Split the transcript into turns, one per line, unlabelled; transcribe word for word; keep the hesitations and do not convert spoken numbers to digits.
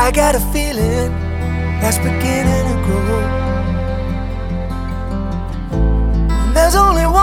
I got a feeling that's beginning to grow. And there's only